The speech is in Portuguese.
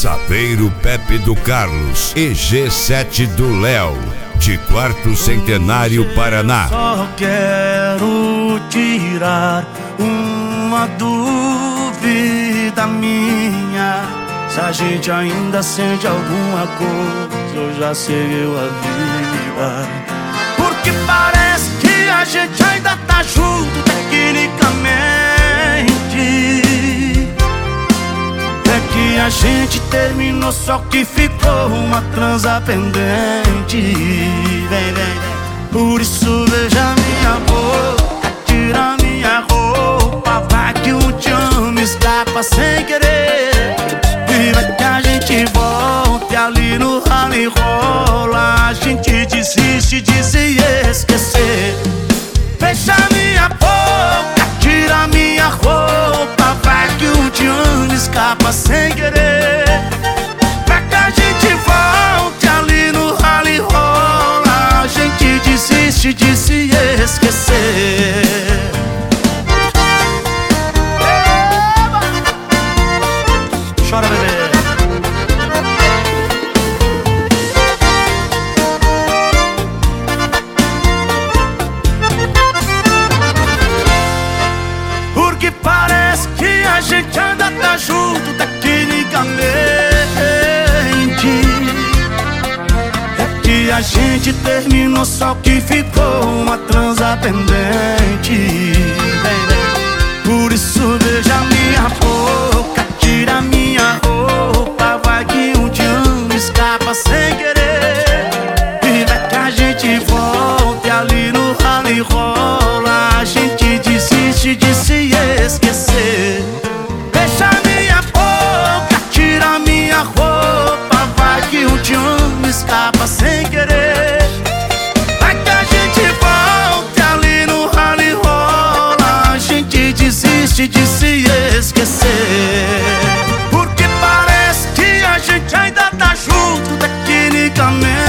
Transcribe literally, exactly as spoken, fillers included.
Saveiro Pepe do Carlos e G sete do Léo, de Quarto Centenário, Paraná. Só quero tirar uma dúvida minha: se a gente ainda sente alguma coisa ou já seguiu a vida. Porque parece que a gente ainda tá junto tecnicamente. É que a gente terminou, só que ficou uma transa pendente. Vem, vem, por isso beija minha boca, tira minha roupa, vai que um dia me escapa sem querer. E vai que a gente volte ali no rala e rola, a gente desiste de se esquecer. Fecha minha boca, tira minha roupa, vai que um dia me escapa sem querer. Pra que a gente volte ali no rala e rola, a gente desiste de se esquecer. Chora, bebê. Porque parece que a gente ainda tá junto tecnicamente. É que a gente terminou, só que ficou uma transa pendente. Vem, vem. Por isso beija minha boca, tira minha roupa, vai que um dia me escapa sem querer. E vai que a gente volte ali no rala e rola, a gente desiste de se esquecer. Fecha minha boca, tira minha roupa, vai que um dia me escapa sem querer. Vai que a gente volte ali no rala e rola, a gente desiste de se esquecer. Porque parece que a gente ainda tá junto tecnicamente.